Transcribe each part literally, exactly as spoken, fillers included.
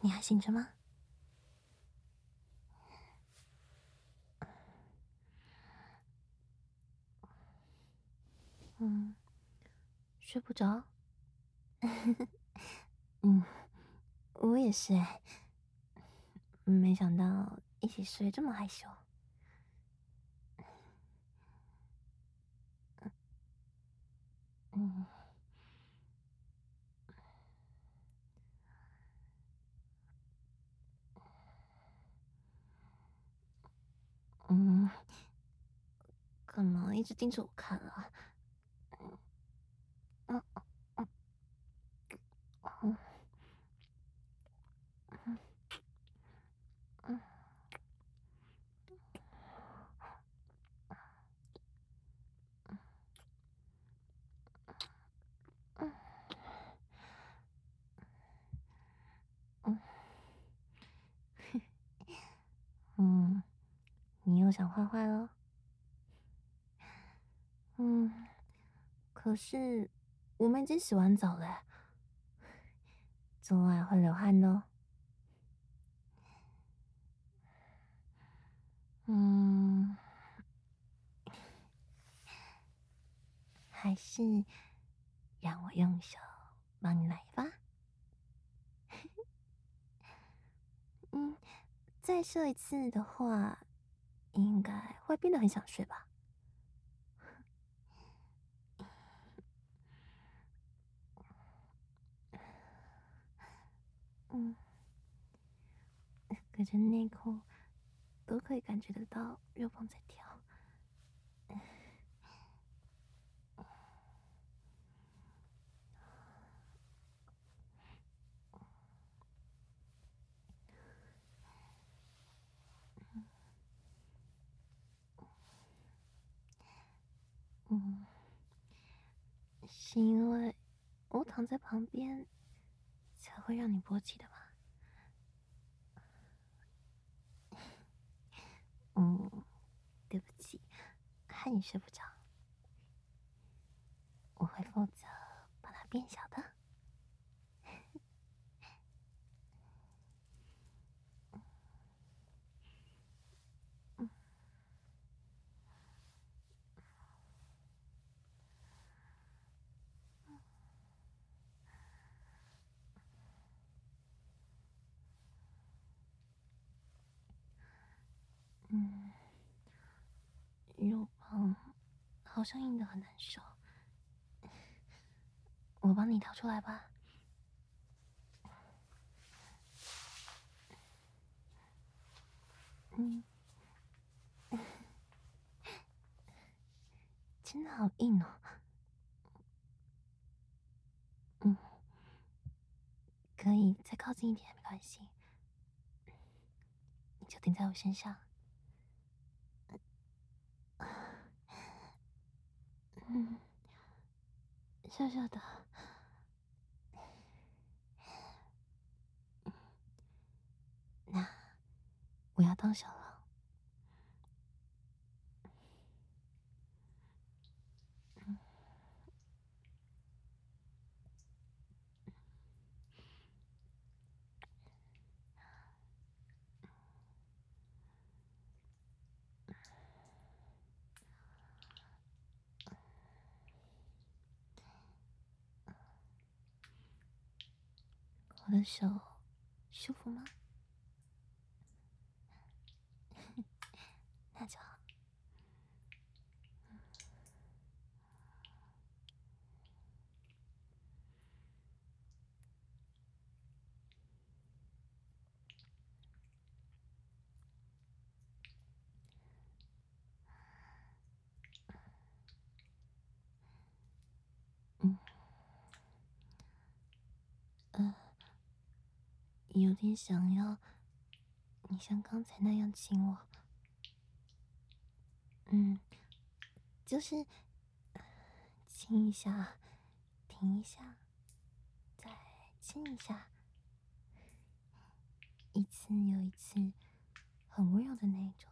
你还醒着吗？嗯，睡不着？嗯，我也是哎，没想到一起睡这么害羞。嗯嗯，干嘛一直盯着我看啊？嗯嗯嗯嗯嗯嗯嗯，你又想坏坏了？嗯，可是我们已经洗完澡了欸，做爱会流汗的哦。嗯，还是让我用手帮你来吧。嗯，再射一次的话，应该会变得很想睡吧？嗯，隔着内裤都可以感觉得到肉棒在跳。嗯，是因为我躺在旁边才会让你勃起的吗？嗯，对不起，害你睡不着，我会负责把它变小的。嗯，肉棒好像硬的很难受，我帮你掏出来吧。嗯，真的好硬哦。嗯，可以再靠近一点，没关系，你就顶在我身上。嗯，笑笑的。那我要动手了。我的手舒服吗？那就好。嗯，呃，有点想要你像刚才那样亲我。嗯，就是亲一下，停一下，再亲一下，一次又一次，很温柔的那一种。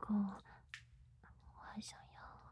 过我还想要。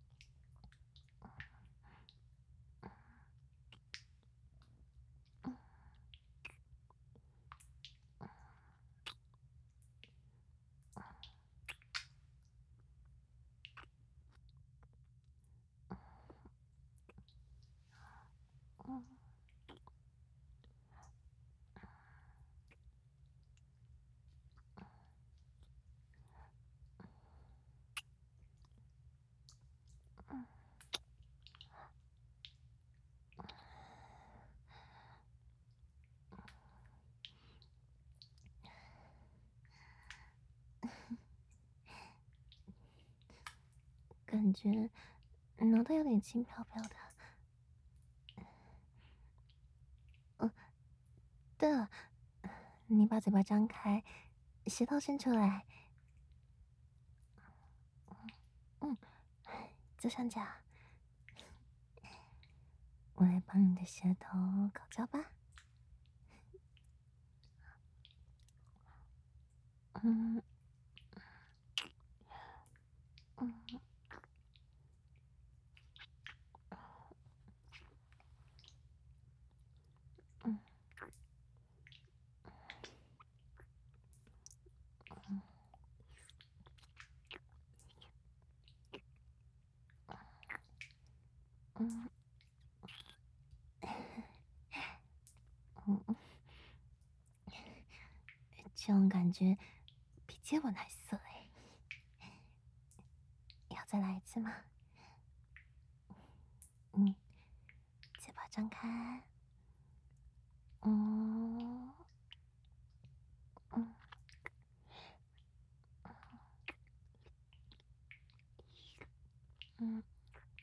嗯嗯感觉脑袋有点轻飘飘的。嗯，对了，你把嘴巴张开，舌头伸出来。嗯，左上角，我来帮你的舌头口交吧。嗯嗯嗯嗯嗯，这种感觉比接吻还色哎！要再来一次吗？嗯，嘴巴张开。嗯嗯嗯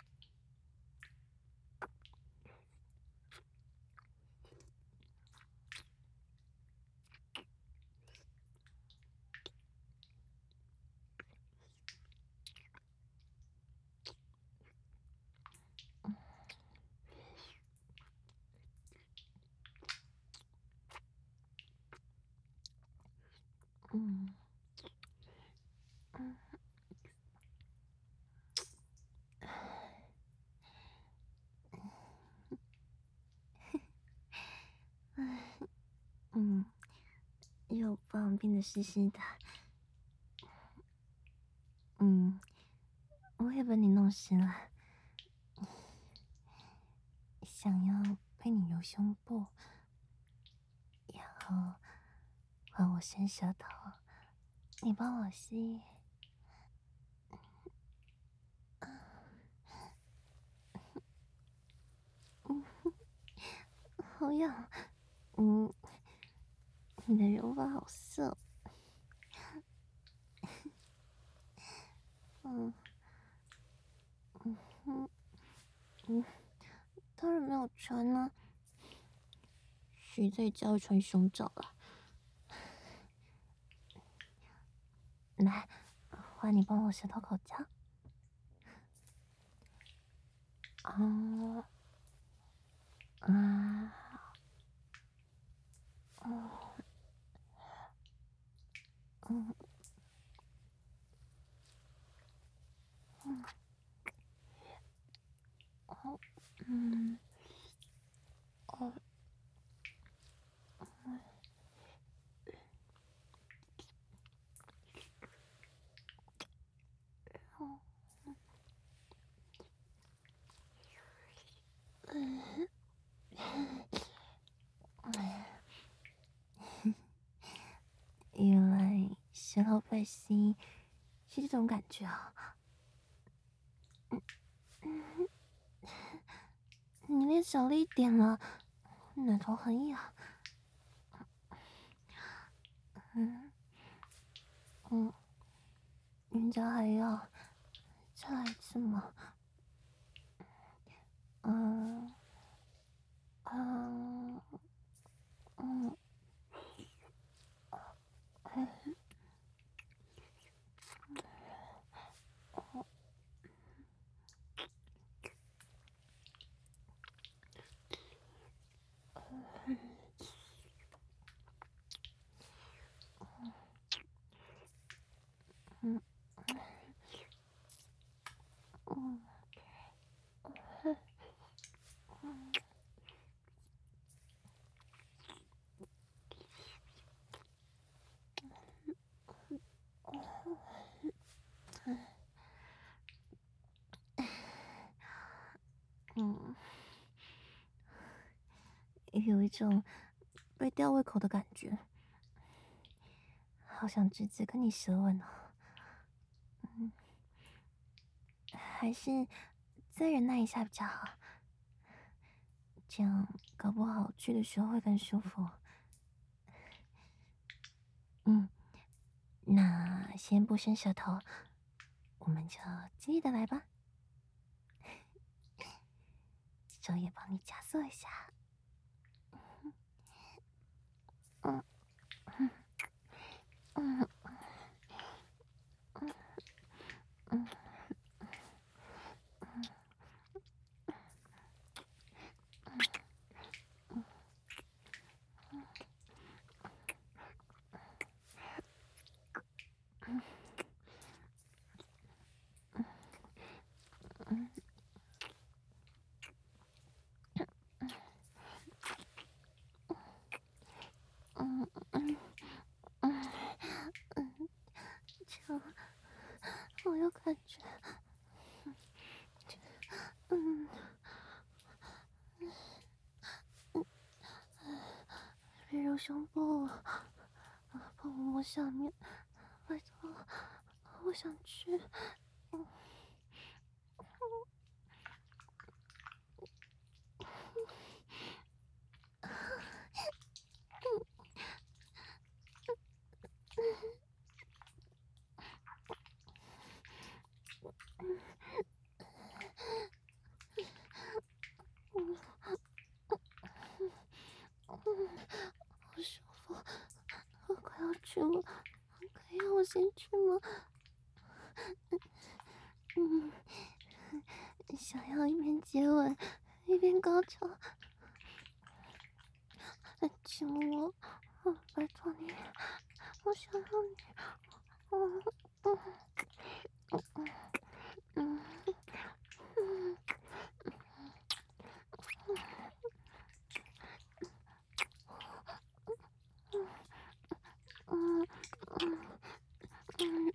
嗯嗯嗯，又棒，变得湿湿的。嗯，我也把你弄湿了，想要被你揉胸部，然后换我伸舌头，你帮我吸。嗯，好痒。嗯，你的柔发好涩。嗯嗯嗯嗯，当然没有穿呢，谁在家会穿胸罩了？来，换你帮我舌头口交。啊啊嗯嗯嗯哦嗯哦哦嗯原来舌头被吸是这种感觉啊！你练小力一点了，奶头很痒。嗯嗯，人家还要再来一次吗？嗯嗯嗯嗯有一种被吊胃口的感觉，好想直接跟你舌吻哦。嗯，还是再忍耐一下比较好，这样搞不好去的时候会更舒服。嗯，那先不伸舌头，我们就尽力的来吧。手也帮你加速一下。嗯嗯嗯嗯嗯嗯嗯嗯嗯，这样我有感觉。嗯嗯，别揉胸部，帮我摸下面，拜托，我想去。嗯嗯嗯，好舒服，我快要去了，可以让我先去吗？嗯，想要一边接吻一边高潮，亲我，拜托你，我想要你。嗯嗯嗯嗯嗯嗯嗯嗯。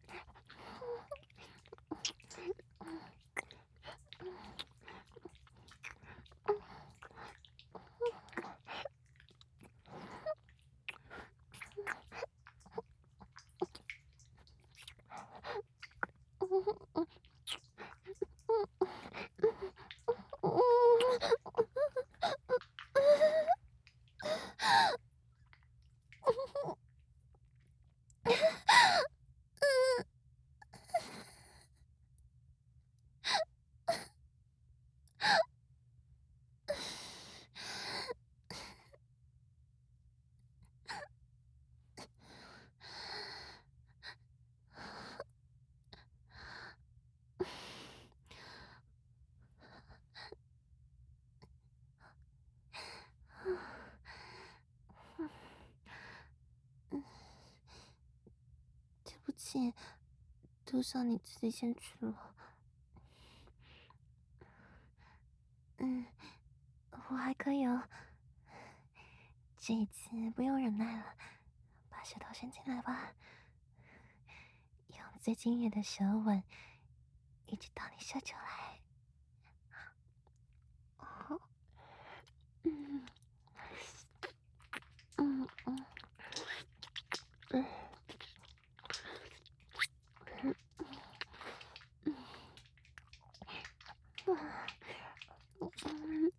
对不起，都是你自己先去了。嗯，我还可以哦。这一次不用忍耐了，把舌头伸进来吧，用最精液的舌吻，一直到你射出来。哦，嗯嗯嗯嗯嗯嗯嗯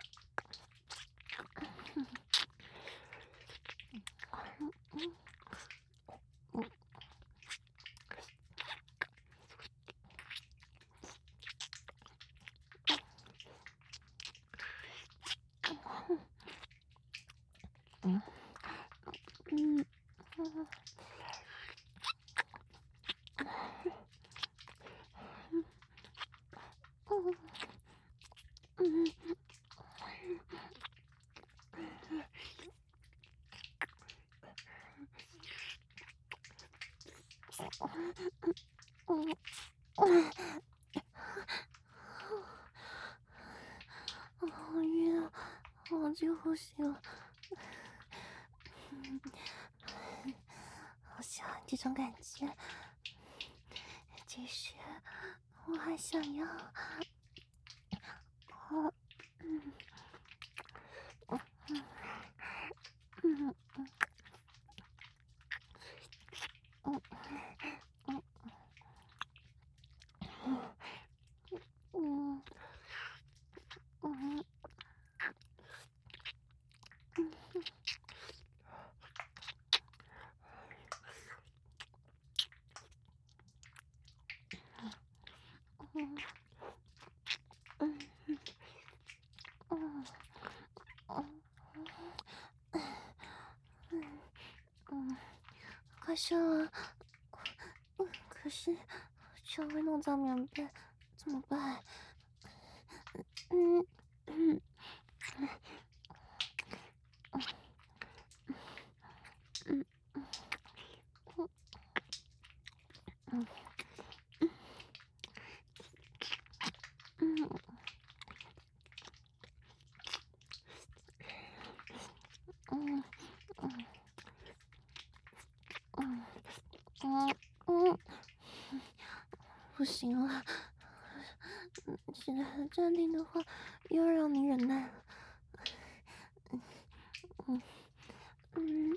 嗯嗯嗯。好晕啊，忘记呼吸了。好喜欢这种感觉，其实我还想要。哦，嗯， 嗯嗯嗯嗯嗯，快射了。嗯，可是这会弄脏棉被，怎么办？嗯嗯嗯嗯嗯嗯嗯嗯嗯嗯，不行了，现在很暂定的话，又要让你忍耐了。嗯嗯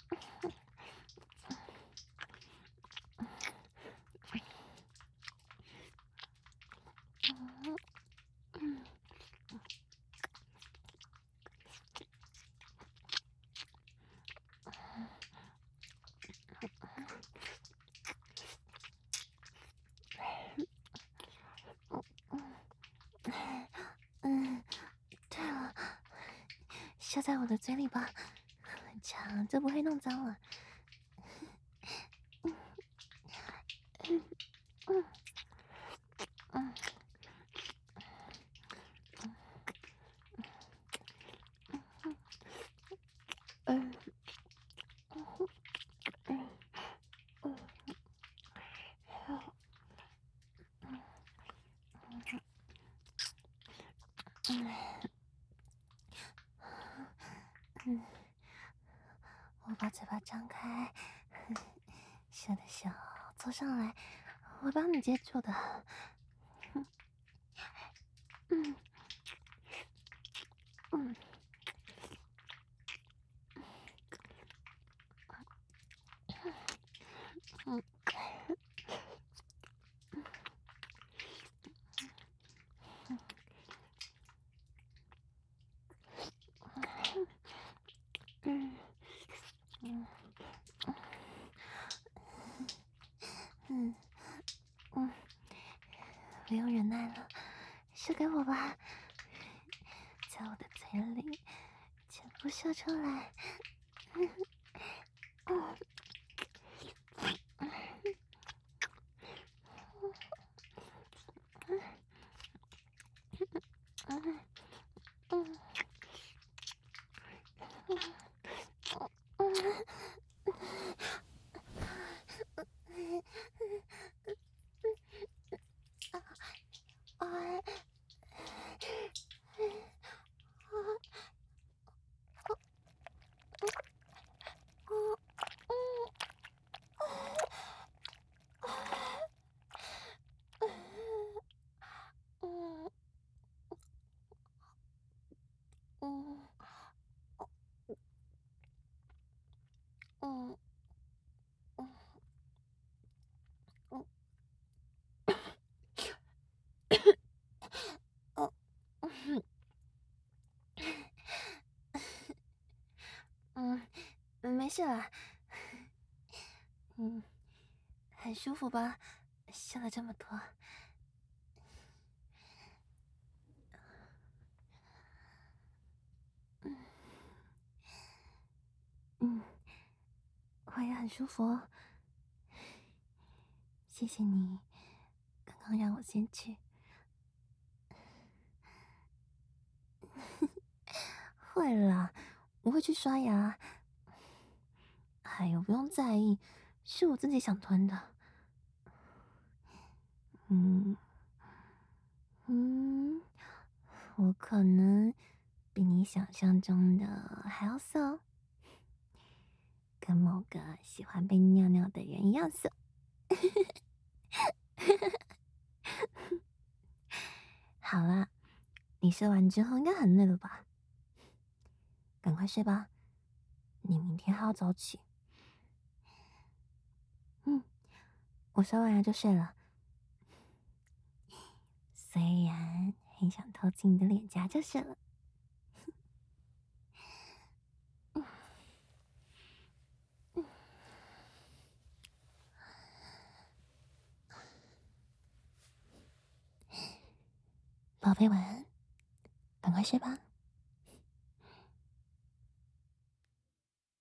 嗯嗯，对了，射在我的嘴里吧，这样就不会弄脏了。嗯嗯嗯嗯嗯嗯嗯，我把嘴巴张开，射的手凑上来，我帮你接住的。嗯嗯嗯嗯嗯嗯嗯，不用忍耐了，射给我吧，在我的嘴里全部射出来。嗯嗯嗯嗯嗯嗯嗯嗯嗯嗯嗯嗯，没事了。嗯，很舒服吧？笑了这么多。嗯嗯，我也很舒服哦。谢谢你，刚刚让我先去。会啦，我会去刷牙。哎呦，不用在意，是我自己想吞的。嗯嗯，我可能比你想象中的还要色，跟某个喜欢被尿尿的人一样色。好啦，你睡完之后应该很累了吧？赶快睡吧，你明天还要早起。嗯，我刷完牙就睡了。虽然很想偷亲你的脸颊就是了。 贝，晚安，赶快睡吧。